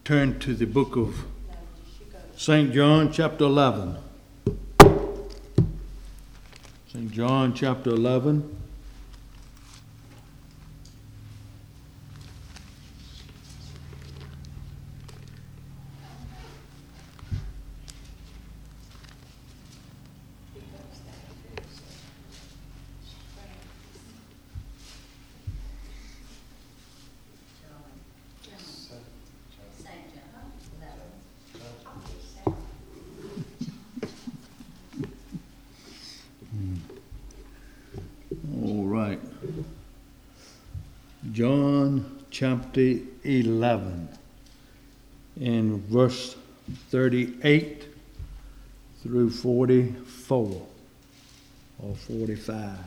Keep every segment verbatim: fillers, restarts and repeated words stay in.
turn to the book of Saint John, chapter eleven. Saint John, chapter eleven. John chapter eleven, in verse thirty-eight through forty-four or forty-five.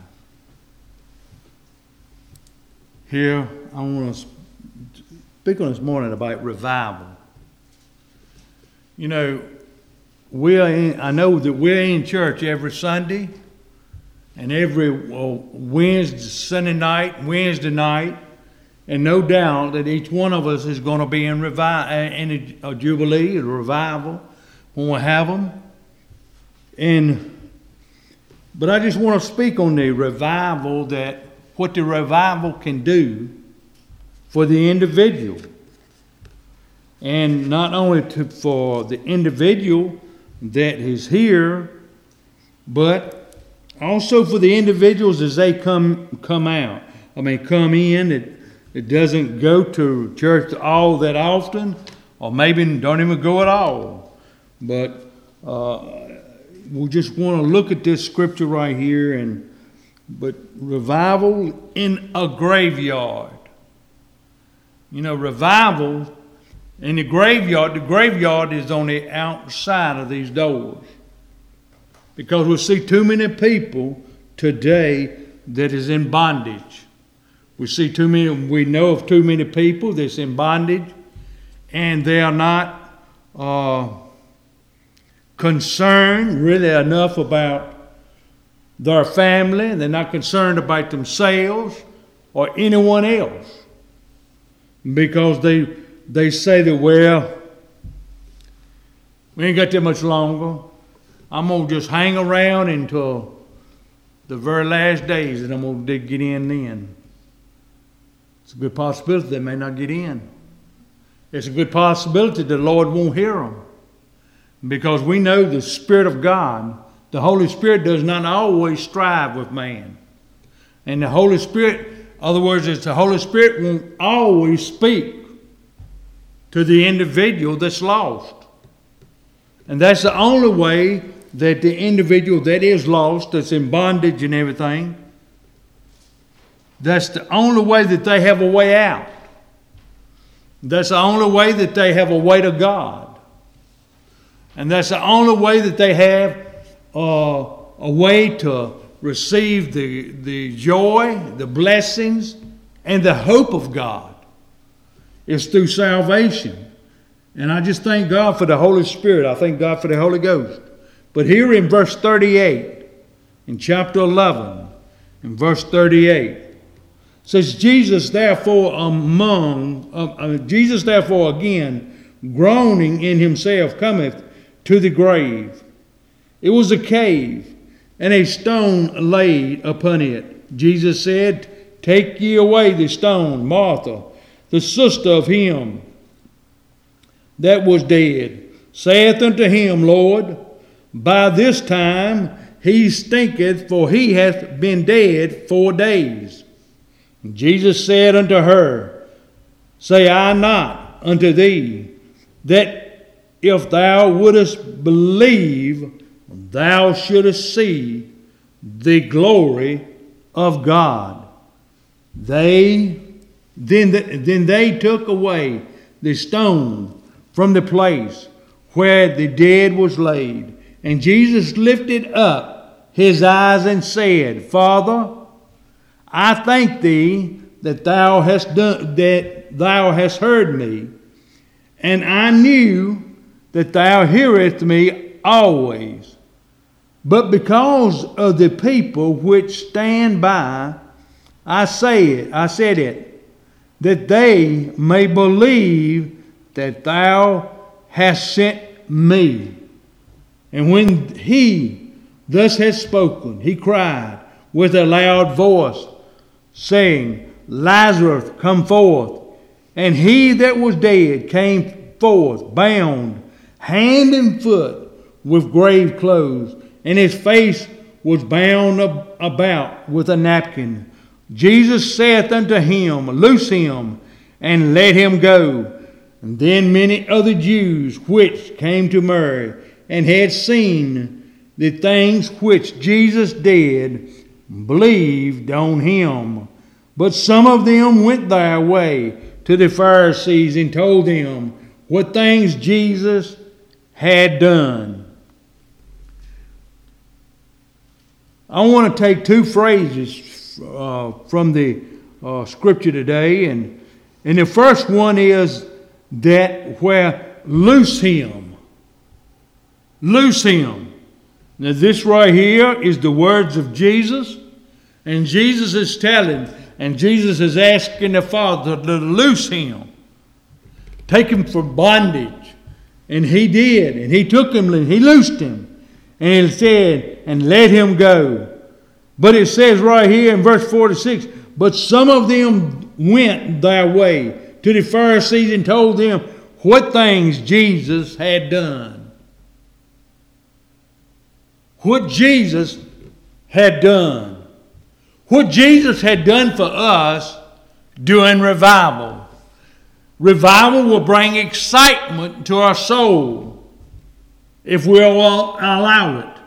Here, I want to speak on this morning about revival. You know, we are in, I know that we're in church every Sunday and every well, Wednesday, Sunday night, Wednesday night. And no doubt that each one of us is going to be in, revi- in a, a jubilee, a revival, when we have them. And, but I just want to speak on the revival, that what the revival can do for the individual. And not only to, for the individual that is here, but also for the individuals as they come come out. I mean, come in. It, It doesn't go to church all that often, or maybe don't even go at all. But uh, we just want to look at this scripture right here. And but revival in a graveyard. You know, revival in the graveyard. The graveyard is on the outside of these doors, because we see too many people today that is in bondage. We see too many, we know of too many people that's in bondage, and they are not uh, concerned really enough about their family. They're not concerned about themselves or anyone else, because they they say that, well, we ain't got that much longer. I'm going to just hang around until the very last days, and I'm going to get in then. It's a good possibility they may not get in. It's a good possibility the Lord won't hear them. Because we know the Spirit of God, the Holy Spirit does not always strive with man. And the Holy Spirit, in other words, it's the Holy Spirit won't always speak to the individual that's lost. And that's the only way that the individual that is lost, that's in bondage and everything, that's the only way that they have a way out. That's the only way that they have a way to God. And that's the only way that they have uh, a way to receive the, the joy, the blessings, and the hope of God. It's through salvation. And I just thank God for the Holy Spirit. I thank God for the Holy Ghost. But here in verse thirty-eight, in chapter eleven, in verse thirty-eight, says, Jesus therefore among, uh, uh, Jesus therefore again, groaning in himself, cometh to the grave. It was a cave, and a stone laid upon it. Jesus said, Take ye away the stone. Martha, the sister of him that was dead, saith unto him, Lord, by this time he stinketh, for he hath been dead four days. Jesus said unto her, Say I not unto thee, that if thou wouldest believe, thou shouldest see the glory of God. They then, then they took away the stone from the place where the dead was laid. And Jesus lifted up his eyes and said, Father, I thank thee that thou hast done, that thou hast heard me, and I knew that thou hearest me always. But because of the people which stand by, I say it, I said it, that they may believe that thou hast sent me. And when he thus had spoken, he cried with a loud voice, saying, Lazarus, come forth. And he that was dead came forth, bound hand and foot with grave clothes, and his face was bound about with a napkin. Jesus saith unto him, Loose him, and let him go. And then many other Jews which came to Mary, and had seen the things which Jesus did, believed on him. But some of them went their way to the Pharisees, and told them what things Jesus had done. I want to take two phrases uh, from the uh, scripture today, and and the first one is that where loose him, loose him. Now this right here is the words of Jesus, and Jesus is telling, and Jesus is asking the Father to loose him, take him from bondage, and he did, and he took him, and he loosed him. And it said, and let him go. But it says right here in verse forty-six, but some of them went their way to the Pharisees and told them what things Jesus had done. What Jesus had done. What Jesus had done for us during revival. Revival will bring excitement to our soul if we'll allow it.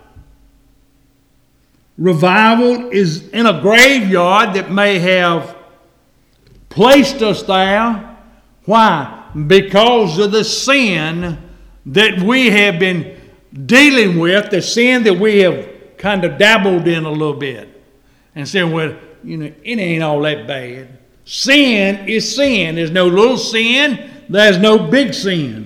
Revival is in a graveyard that may have placed us there. Why? Because of the sin that we have been dealing with, the sin that we have kind of dabbled in a little bit. And saying, well, you know, it ain't all that bad. Sin is sin. There's no little sin. There's no big sin.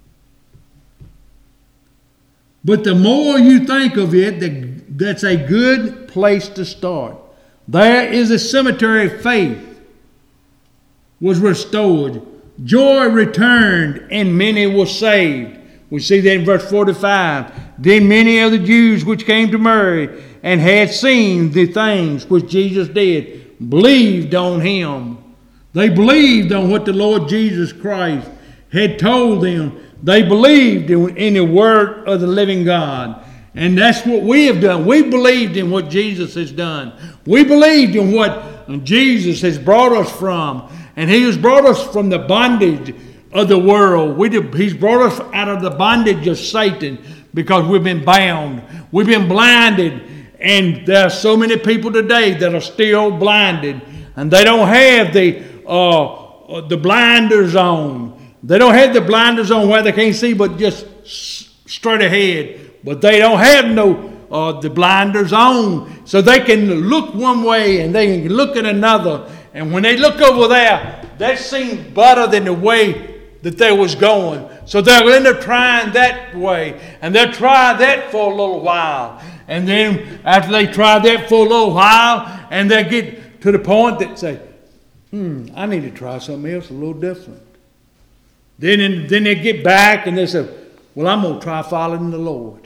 But the more you think of it, the, that's a good place to start. There is a cemetery of faith was restored. Joy returned, and many were saved. We see that in verse forty-five. Then many of the Jews which came to Mary and had seen the things which Jesus did, believed on him. They believed on what the Lord Jesus Christ had told them. They believed in, in the word of the living God. And that's what we have done. We believed in what Jesus has done. We believed in what Jesus has brought us from. And he has brought us from the bondage of the world. We did, he's brought us out of the bondage of Satan because we've been bound. We've been blinded. And there are so many people today that are still blinded. And they don't have the, uh, the blinders on. They don't have the blinders on where they can't see but just straight ahead. But they don't have no uh, the blinders on. So they can look one way and they can look at another. And when they look over there, that seems better than the way that they was going. So they'll end up trying that way. And they'll try that for a little while. And then after they try that for a little while, and they get to the point that say, hmm, I need to try something else a little different. Then, then they get back and they say, well, I'm going to try following the Lord.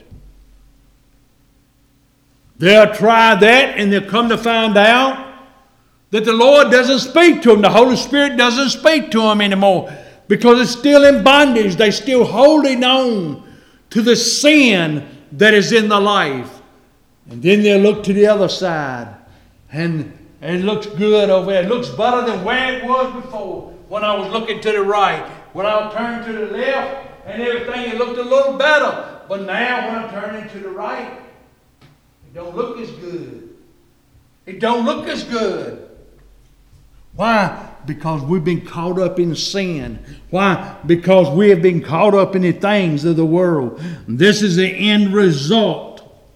They'll try that and they'll come to find out that the Lord doesn't speak to them. The Holy Spirit doesn't speak to them anymore because it's still in bondage. They're still holding on to the sin that is in the life. And then they'll look to the other side and it looks good over there. It looks better than where it was before when I was looking to the right. When I turned to the left and everything, it looked a little better. But now when I'm turning to the right, it don't look as good. It don't look as good. Why? Because we've been caught up in sin. Why? Because we have been caught up in the things of the world. This is the end result.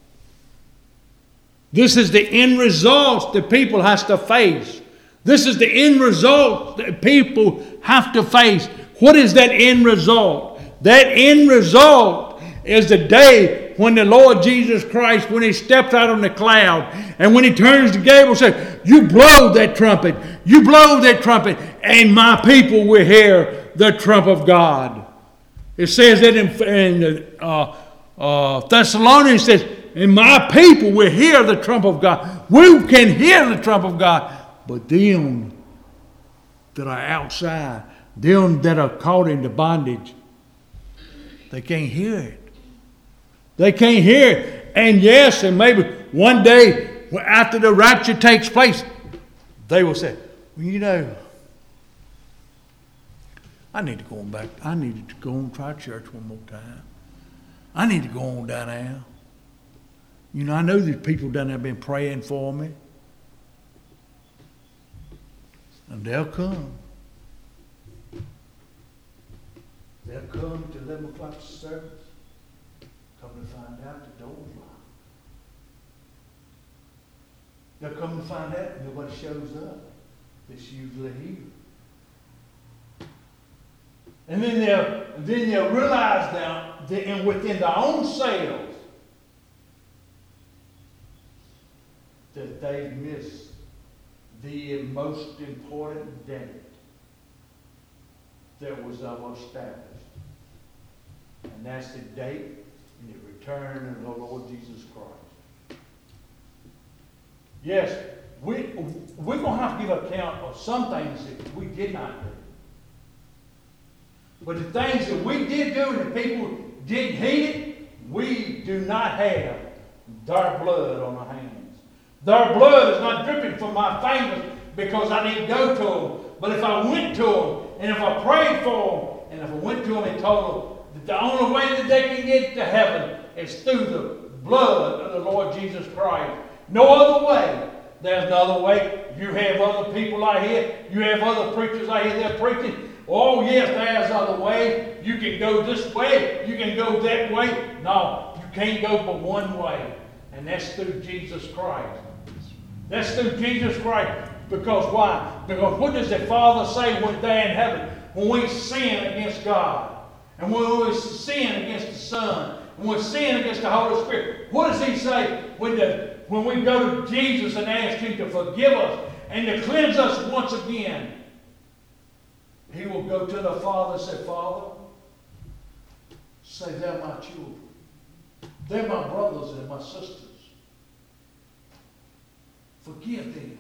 This is the end result that people has to face. This is the end result that people have to face. What is that end result? That end result is the day when the Lord Jesus Christ, when he steps out on the cloud, and when he turns to Gabriel and says, you blow that trumpet, you blow that trumpet, and my people will hear the trump of God. It says that in, in uh, uh, Thessalonians, it says, and my people will hear the trump of God. We can hear the trump of God. But them that are outside, them that are caught into bondage, they can't hear it. They can't hear it. And yes, and maybe one day after the rapture takes place, they will say, well, you know, I need to go on back. I need to go and try church one more time. I need to go on down there. You know, I know these people down there have been praying for me. And they'll come. They'll come to eleven o'clock service. Come to find out the door's locked. They'll come to find out nobody shows up. It's usually here. And then they'll, then they'll realize now that in, within their own selves that they've missed the most important date that was ever established. And that's the date in the return of the Lord Jesus Christ. Yes, we, we're going to have to give account of some things that we did not do. But the things that we did do and the people didn't heed it, we do not have their blood on our hands. Their blood is not dripping from my fingers because I didn't go to them. But if I went to them, and if I prayed for them, and if I went to them and told them that the only way that they can get to heaven is through the blood of the Lord Jesus Christ. No other way. There's no other way. You have other people out here. You have other preachers out here that are preaching. Oh, yes, there's other way. You can go this way. You can go that way. No, you can't go but one way. And that's through Jesus Christ. That's through Jesus Christ. Because why? Because what does the Father say when they're in heaven? When we sin against God. And when we sin against the Son. And when we sin against the Holy Spirit. What does He say when, the, when we go to Jesus and ask Him to forgive us and to cleanse us once again? He will go to the Father and say, Father, say they're my children. They're my brothers and my sisters. Forgive them.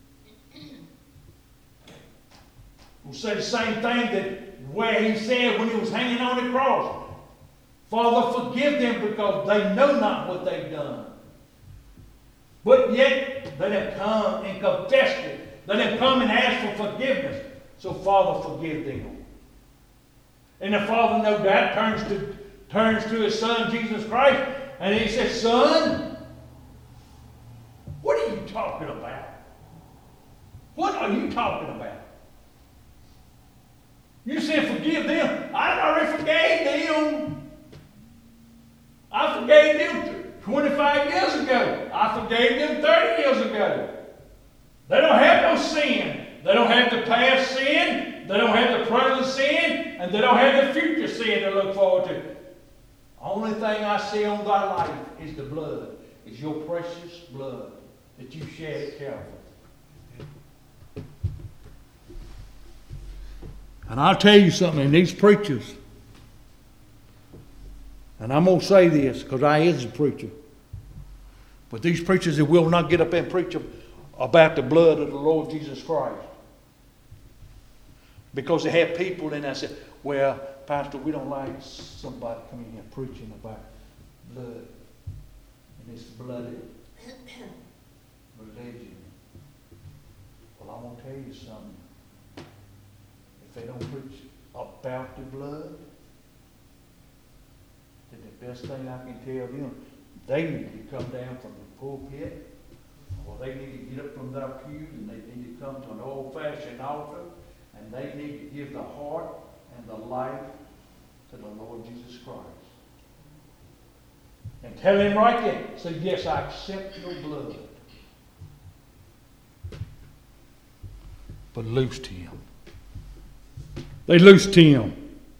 We'll say the same thing that where He said when He was hanging on the cross. Father, forgive them because they know not what they've done. But yet they have come and confessed it. They have come and asked for forgiveness. So, Father, forgive them. And the Father, no doubt, turns to, turns to His Son, Jesus Christ, and He says, Son, what are you talking about? What are you talking about? You said forgive them. I already forgave them. I forgave them twenty-five years ago. I forgave them thirty years ago. They don't have no sin. They don't have the past sin, they don't have the present sin, and they don't have the future sin to look forward to. The only thing I see on thy life is the blood. It's your precious blood that you shed at Calvary. And I'll tell you something, and these preachers, and I'm going to say this because I is a preacher, but these preachers that will not get up and preach about the blood of the Lord Jesus Christ. Because they have people in there say, well, Pastor, we don't like somebody coming here preaching about blood. And it's bloody religion. Well, I want to tell you something. If they don't preach about the blood, then the best thing I can tell them, they need to come down from the pulpit, or they need to get up from their pews, and they need to come to an old-fashioned altar, and they need to give the heart and the life to the Lord Jesus Christ. And tell Him right there, say, yes, I accept your blood. But loosed Him. They loosed Him.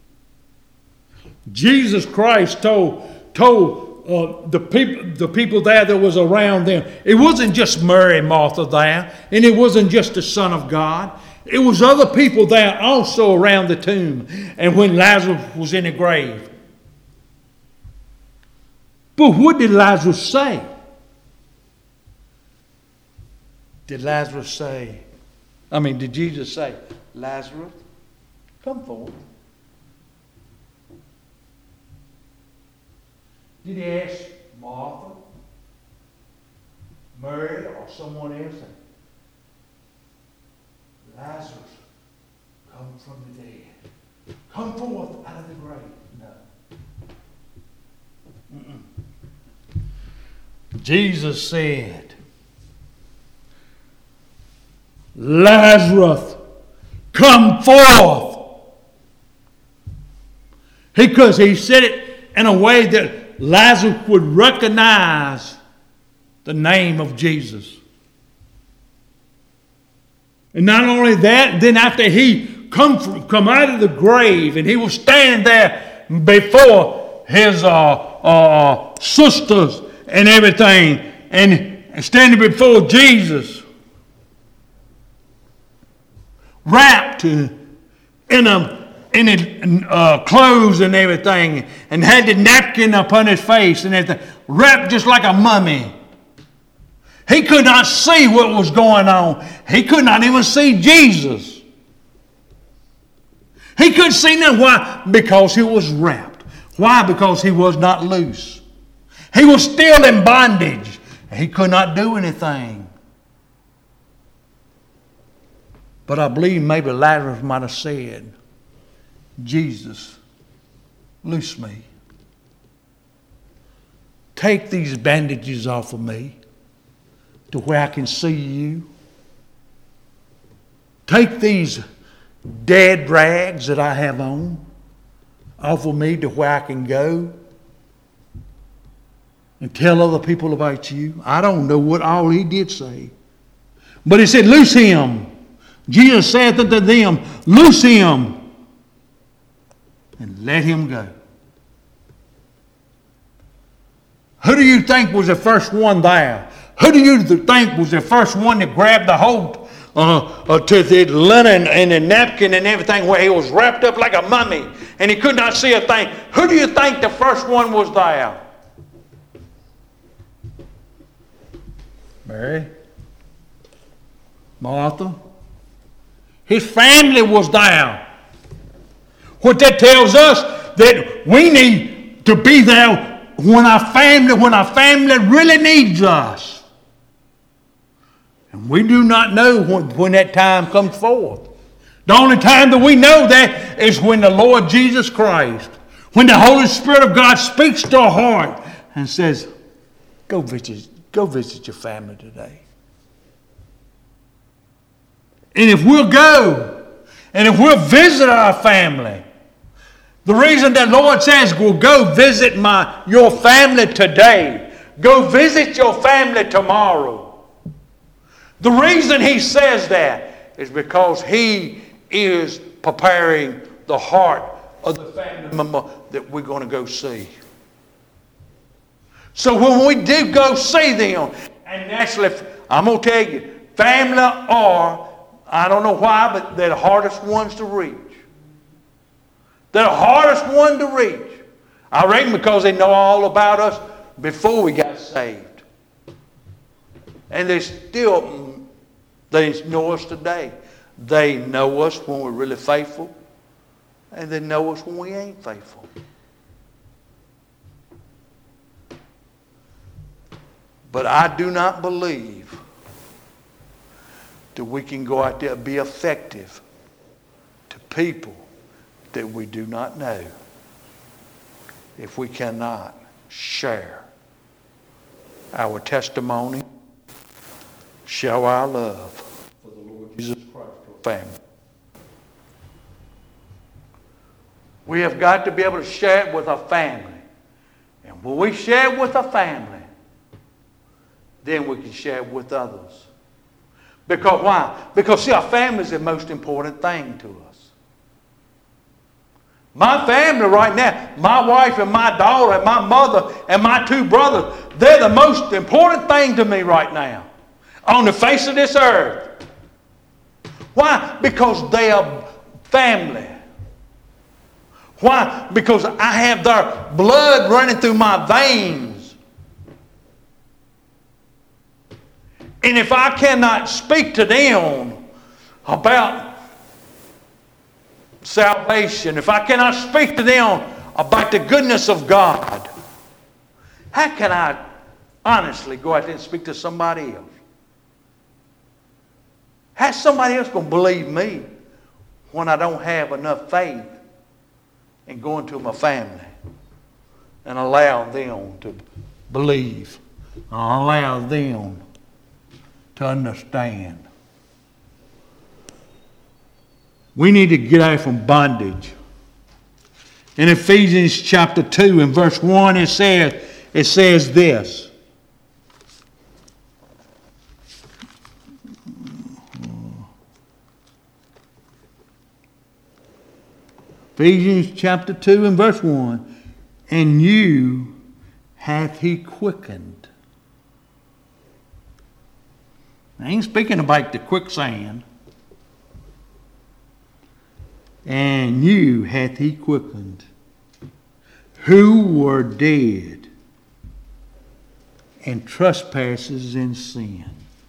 Jesus Christ told, told uh, the, people, the people there that was around them, it wasn't just Mary and Martha there, and it wasn't just the Son of God. it was other people there also around the tomb and when Lazarus was in the grave. But what did Lazarus say? Did Lazarus say, I mean, did Jesus say, Lazarus, come forth? Did he ask Martha, Mary, or someone else? Lazarus, come from the dead. Come forth out of the grave. No. Mm-mm. Jesus said, Lazarus, come forth. Because he said it in a way that Lazarus would recognize the name of Jesus. And not only that, then after he come from, come out of the grave and he was standing there before his uh, uh, sisters and everything, and standing before Jesus, wrapped in a in his uh, clothes and everything, and had the napkin upon his face and everything, wrapped just like a mummy. He could not see what was going on. He could not even see Jesus. He couldn't see nothing. Why? Because he was wrapped. Why? Because he was not loose. He was still in bondage. He could not do anything. But I believe maybe Lazarus might have said, Jesus, loose me. Take these bandages off of me to where I can see you. Take these dead rags that I have on off of me to where I can go and tell other people about you. I don't know what all he did say. But he said, loose him. Jesus saith unto them, loose him and let him go. Who do you think was the first one there? Who do you think was the first one that grabbed the hold uh, uh, to the linen and the napkin and everything where he was wrapped up like a mummy and he could not see a thing? Who do you think the first one was there? Mary? Martha? His family was there. What that tells us that we need to be there when our family, when our family really needs us. And we do not know when, when that time comes forth. The only time that we know that is when the Lord Jesus Christ, when the Holy Spirit of God speaks to our heart and says, go visit, go visit your family today. And if we'll go, and if we'll visit our family, the reason that Lord says, well, go visit my your family today. Go visit your family tomorrow. The reason he says that is because he is preparing the heart of the family member that we're going to go see. So when we do go see them, and naturally, I'm going to tell you, family are, I don't know why, but they're the hardest ones to reach. They're the hardest one to reach. I reckon because they know all about us before we got saved. And they still, they know us today. They know us when we're really faithful. And they know us when we ain't faithful. But I do not believe that we can go out there and be effective to people that we do not know if we cannot share our testimony, show our love for the Lord Jesus Christ to our family. We have got to be able to share it with our family. And when we share it with our family, then we can share it with others. Because why? Because see, our family is the most important thing to us. My family right now, my wife and my daughter and my mother and my two brothers, they're the most important thing to me right now on the face of this earth. Why? Because they are family. Why? Because I have their blood running through my veins. And if I cannot speak to them about salvation, if I cannot speak to them about the goodness of God, how can I honestly go out there and speak to somebody else? How's somebody else going to believe me when I don't have enough faith in going to my family and allow them to believe, and allow them to understand? We need to get out from bondage. In Ephesians chapter two and verse one, it says, it says this. Ephesians chapter two and verse one. And you hath he quickened. I ain't speaking about the quicksand. And you hath he quickened, who were dead in trespasses and sin.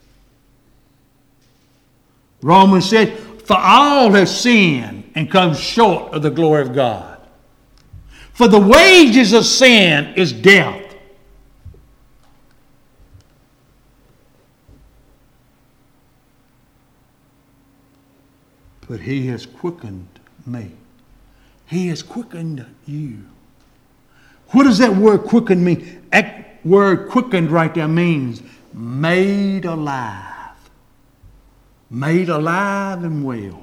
Romans said, for all have sinned and come short of the glory of God. For the wages of sin is death. But he has quickened me. He has quickened you. What does that word quickened mean? That word quickened right there means made alive. Made alive and well.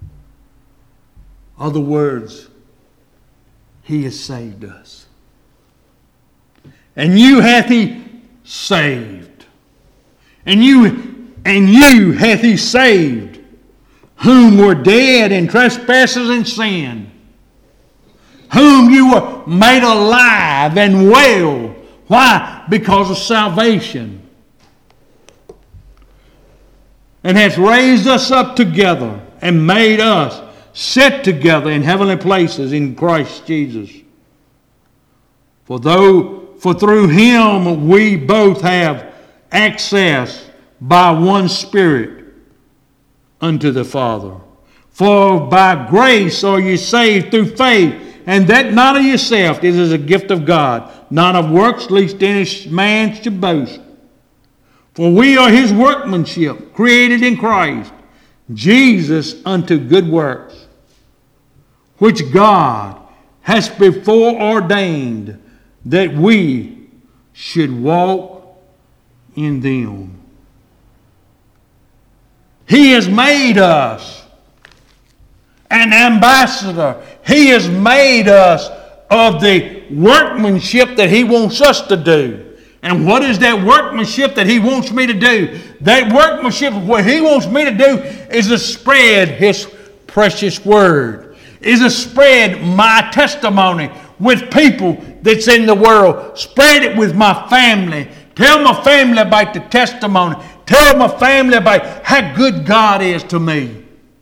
Other words, he has saved us. And you hath he saved. And you, and you hath he saved, whom were dead in trespasses and sin, whom you were made alive and well. Why? Because of salvation. And hath raised us up together and made us sit together in heavenly places in Christ Jesus. For though, for through him we both have access by one Spirit unto the Father. For by grace are ye saved through faith, and that not of yourself, it is a gift of God, not of works, lest any man should boast. For we are his workmanship, created in Christ Jesus unto good works, which God has before ordained that we should walk in them. He has made us an ambassador. He has made us of the workmanship that he wants us to do. And what is that workmanship that he wants me to do? That workmanship, what he wants me to do is to spread his precious word. Is to spread my testimony with people that's in the world. Spread it with my family. Tell my family about the testimony. Tell my family about how good God is to me.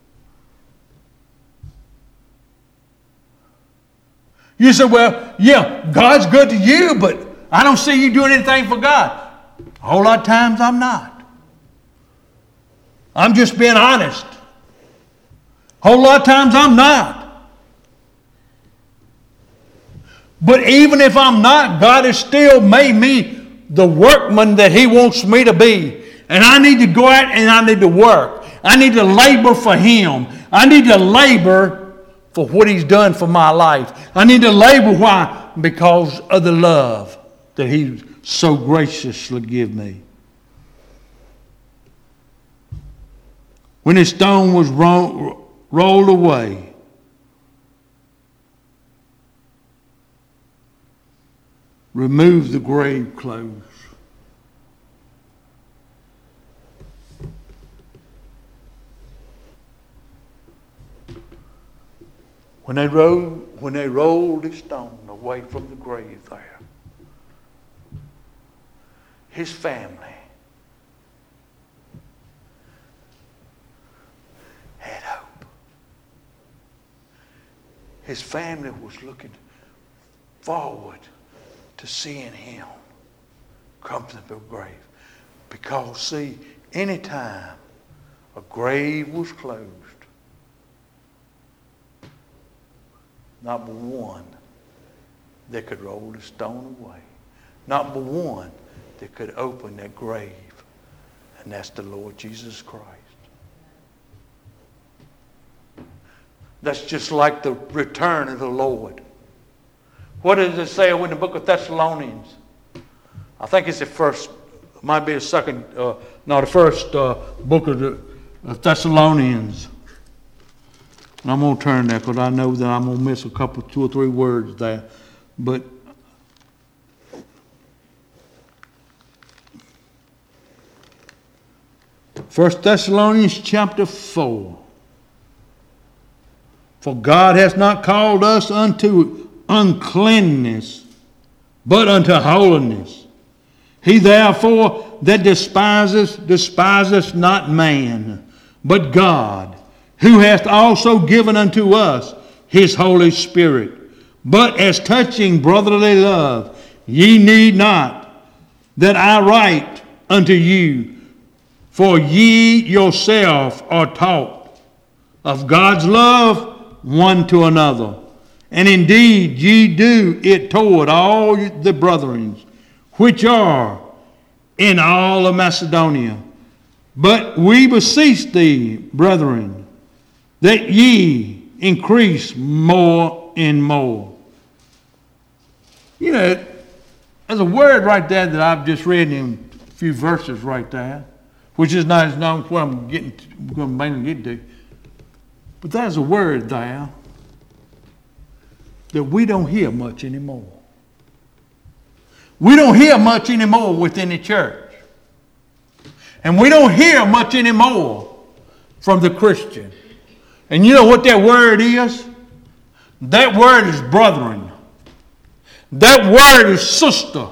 You say, well, yeah, God's good to you, but I don't see you doing anything for God. A whole lot of times I'm not. I'm just being honest. A whole lot of times I'm not. But even if I'm not, God has still made me the workman that he wants me to be. And I need to go out and I need to work. I need to labor for him. I need to labor for what he's done for my life. I need to labor. Why? Because of the love that he so graciously give me. When his stone was ro- rolled away, remove the grave clothes. When they rolled, when they rolled the stone away from the grave there, his family, his family was looking forward to seeing him come to the grave. Because, see, anytime a grave was closed, not but one that could roll the stone away. Not but one that could open that grave. And that's the Lord Jesus Christ. That's just like the return of the Lord. What does it say in the book of Thessalonians? I think it's the first, it might be the second, uh, no, the first uh, book of the of Thessalonians. And I'm going to turn there because I know that I'm going to miss a couple, two or three words there. But First Thessalonians chapter four. For God has not called us unto uncleanness, but unto holiness. He therefore that despises, despises not man, but God, who hath also given unto us his Holy Spirit. But as touching brotherly love, ye need not that I write unto you, for ye yourself are taught of God's love one to another. And indeed ye do it toward all the brethren which are in all of Macedonia. But we beseech thee, brethren, that ye increase more and more. You know, there's a word right there that I've just read in a few verses right there, which is not as known where I'm getting to, going to mainly get to. But there's a word there that we don't hear much anymore. We don't hear much anymore within the church. And we don't hear much anymore from the Christian. And you know what that word is? That word is brethren. That word is sister.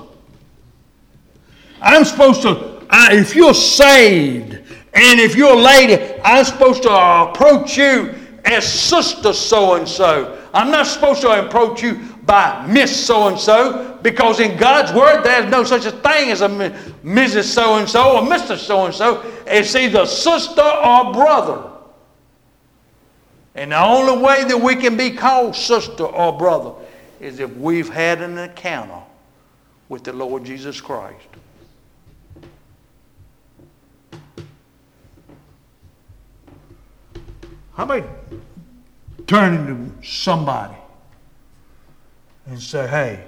I'm supposed to, I, if you're saved, and if you're a lady, I'm supposed to approach you as sister so-and-so. I'm not supposed to approach you by Miss so-and-so, because in God's word there's no such a thing as a Missus so-and-so or Mister so-and-so. It's either sister or brother. And the only way that we can be called sister or brother is if we've had an encounter with the Lord Jesus Christ. How about turning to somebody and say, hey,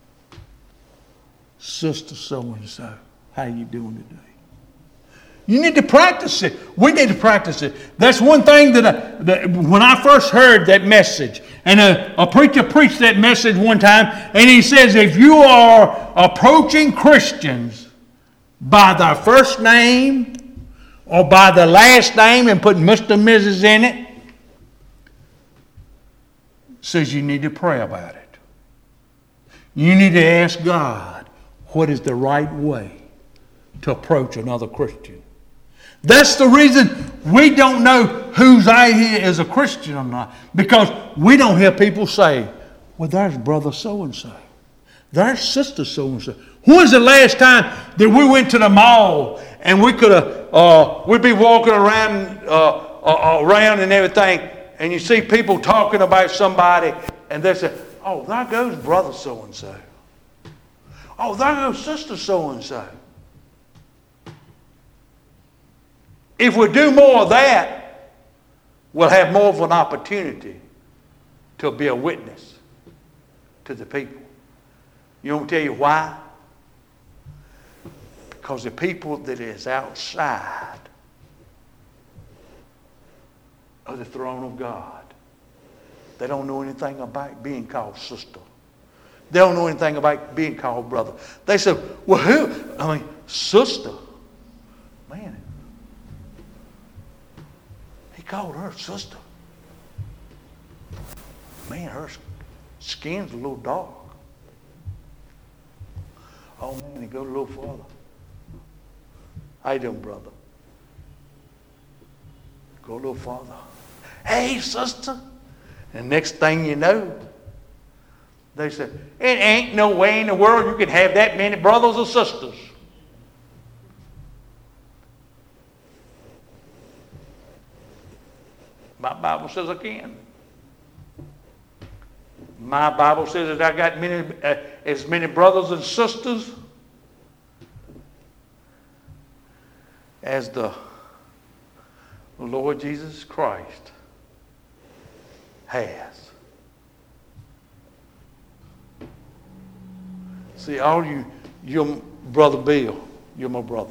sister so-and-so, how you doing today? You need to practice it. We need to practice it. That's one thing that, I, that when I first heard that message, and a, a preacher preached that message one time, and he says, if you are approaching Christians by their first name or by the last name and put Mister and Missus in it, says you need to pray about it. You need to ask God what is the right way to approach another Christian. That's the reason we don't know who's out here is a Christian or not. Because we don't hear people say, well, there's brother so-and-so. There's sister so-and-so. When was the last time that we went to the mall and we could have, uh, we'd be walking around, uh, uh, around and everything, and you see people talking about somebody, and they say, oh, there goes brother so-and-so. Oh, there goes sister so-and-so. If we do more of that, we'll have more of an opportunity to be a witness to the people. You want me to tell you why? Because the people that is outside of the throne of God, they don't know anything about being called sister. They don't know anything about being called brother. They say, well, who? I mean, sister. Man, he called her sister. Man, her skin's a little dark. Oh, man, he goes a little further. How you doing, brother? Go a little farther. Hey, sister. And next thing you know, they said, it ain't no way in the world you can have that many brothers or sisters. My Bible says again. My Bible says that I got many, uh, as many brothers and sisters as the Lord Jesus Christ has. See, all you, your brother Bill, you're my brother.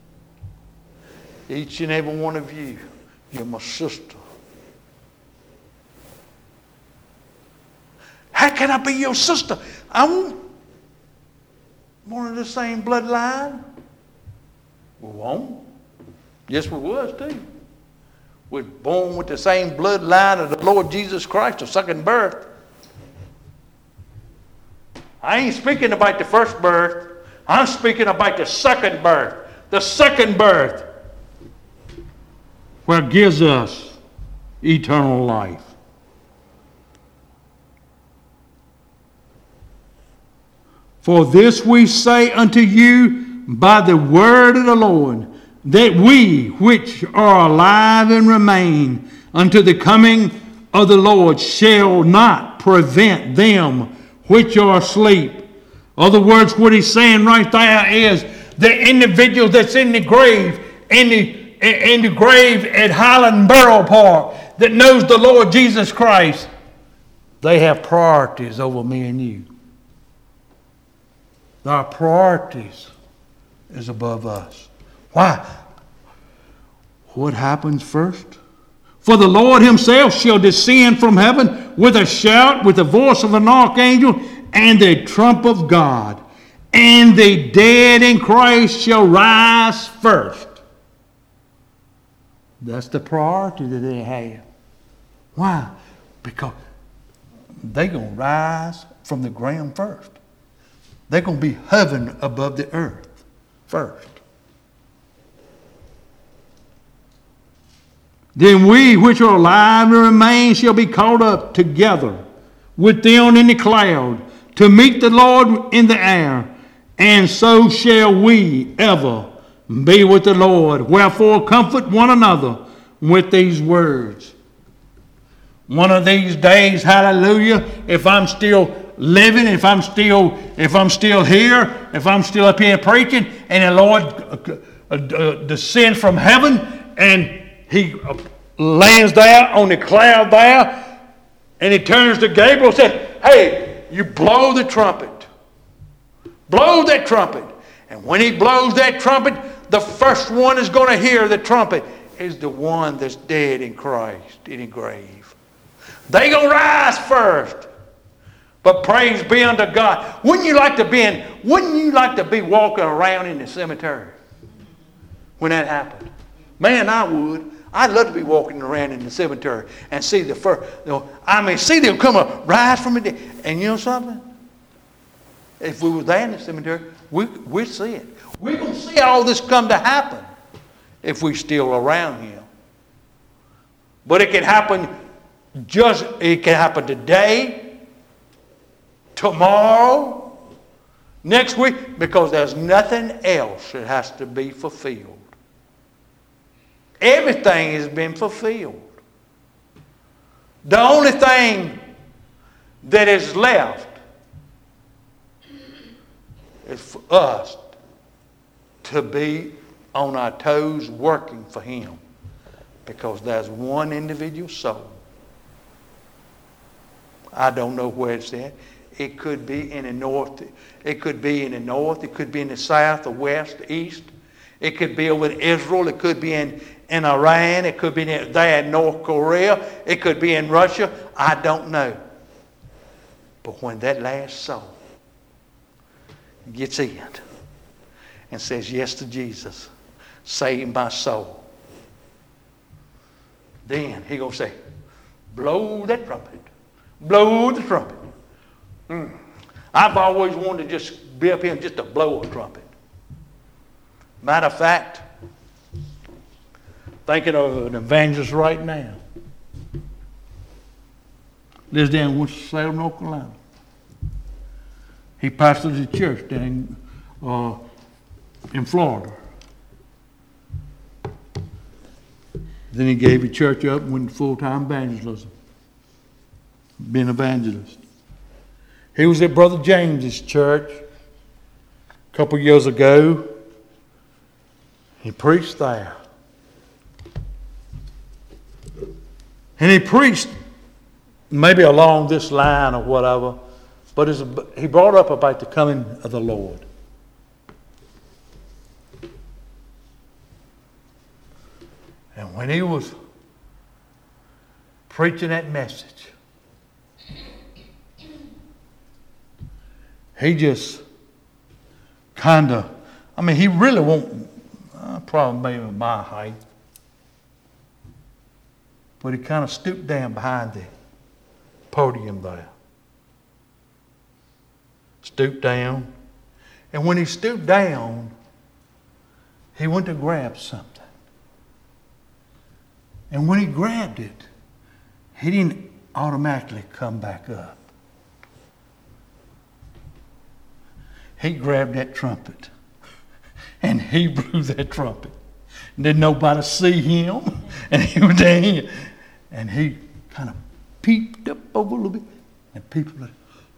Each and every one of you, you're my sister. How can I be your sister? I'm one of the same bloodline. We won't. Yes, we was too. We're born with the same bloodline of the Lord Jesus Christ, of second birth. I ain't speaking about the first birth. I'm speaking about the second birth. The second birth, where it gives us eternal life. For this we say unto you by the word of the Lord, that we which are alive and remain unto the coming of the Lord shall not prevent them which are asleep. Other words, what he's saying right there is the individual that's in the grave, in the, in the grave at Highland Borough Park, that knows the Lord Jesus Christ, they have priorities over me and you. Our priorities is above us. Why? What happens first? For the Lord himself shall descend from heaven with a shout, with the voice of an archangel, and the trump of God. And the dead in Christ shall rise first. That's the priority that they have. Why? Because they're going to rise from the ground first. They're going to be hovering above the earth first. Then we which are alive and remain shall be caught up together with them in the cloud to meet the Lord in the air. And so shall we ever be with the Lord. Wherefore comfort one another with these words. One of these days, hallelujah, if I'm still living, if I'm still, if I'm still here, if I'm still up here preaching, and the Lord uh, uh, uh, descends from heaven, and he uh, lands there on the cloud there, and he turns to Gabriel and says, hey, you blow the trumpet. Blow that trumpet. And when he blows that trumpet, the first one is going to hear the trumpet is the one that's dead in Christ, in the grave. They going to rise first. But praise be unto God. Wouldn't you like to be in, wouldn't you like to be walking around in the cemetery when that happened? Man, I would. I'd love to be walking around in the cemetery and see the first, you know, I mean, see them come up, rise from the dead. And you know something? If we were there in the cemetery, we, we'd see it. We're going to see all this come to happen if we're still around here. But it can happen just, it can happen today, tomorrow, next week, because there's nothing else that has to be fulfilled. Everything has been fulfilled. The only thing that is left is for us to be on our toes working for Him, because there's one individual soul. I don't know where it's at. It could be in the north. It could be in the north. It could be in the south, the west, the east. It could be over in Israel. It could be in, in Iran. It could be in, there in North Korea. It could be in Russia. I don't know. But when that last soul gets in and says yes to Jesus, save my soul, then He's going to say, blow that trumpet. Blow the trumpet. Mm. I've always wanted to just be up here and just to blow a trumpet. Matter of fact, thinking of an evangelist right now. Lives down in Winston-Salem, North Carolina. He pastors a church down in, uh, in Florida. Then he gave his church up and went to full-time evangelism. Being an evangelist. He was at Brother James's church a couple years ago. He preached there. And he preached maybe along this line or whatever, but he brought up about the coming of the Lord. And when he was preaching that message, he just kind of, I mean, he really won't, uh, probably maybe my height, but he kind of stooped down behind the podium there. Stooped down. And when he stooped down, he went to grab something. And when he grabbed it, he didn't automatically come back up. He grabbed that trumpet and he blew that trumpet. And didn't nobody see him. And he was there. And he kind of peeped up over a little bit. And people like,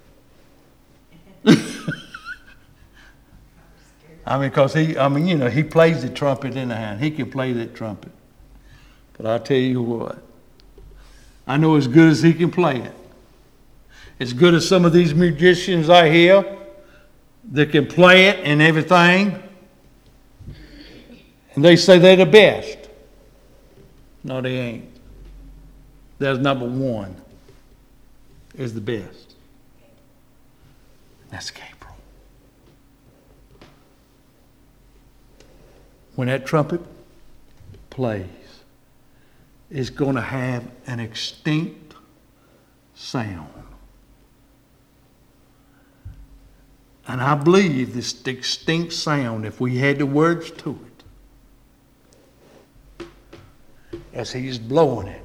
I mean, because he, I mean, you know, he plays the trumpet in the hand. He can play that trumpet. But I tell you what, I know as good as he can play it. As good as some of these musicians I hear that can play it and everything. And they say they're the best. No, they ain't. There's number one is the best. That's Gabriel. When that trumpet plays, it's going to have an extinct sound. And I believe this extinct sound, if we had the words to it, as he's blowing it,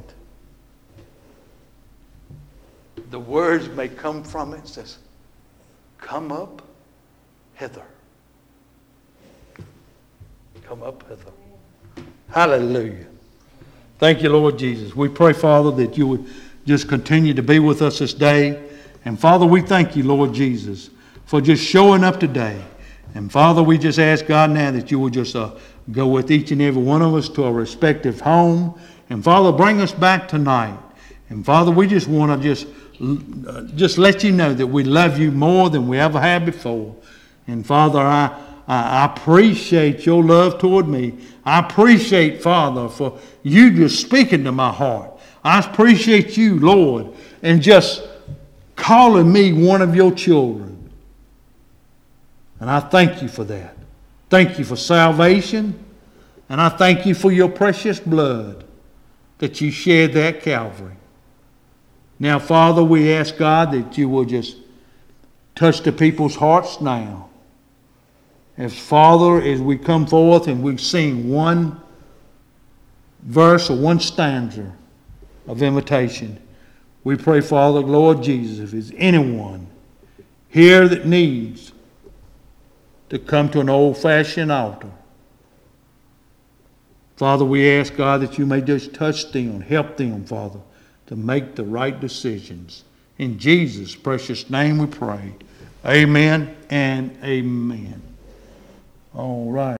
the words may come from it, says, come up hither. Come up hither. Hallelujah. Thank you, Lord Jesus. We pray, Father, that you would just continue to be with us this day. And Father, we thank you, Lord Jesus, for just showing up today. And Father, we just ask God now that you will just uh, go with each and every one of us to our respective home. And Father, bring us back tonight. And Father, we just want to just, uh, just let you know that we love you more than we ever have before. And Father, I, I appreciate your love toward me. I appreciate, Father, for you just speaking to my heart. I appreciate you, Lord, and just calling me one of your children. And I thank you for that. Thank you for salvation. And I thank you for your precious blood that you shed there at Calvary. Now, Father, we ask God that you will just touch the people's hearts now. As Father, as we come forth and we sing one verse or one stanza of invitation, we pray, Father, Lord Jesus, if there's anyone here that needs to come to an old-fashioned altar, Father, we ask, God, that you may just touch them, help them, Father, to make the right decisions. In Jesus' precious name we pray. Amen and amen. All right.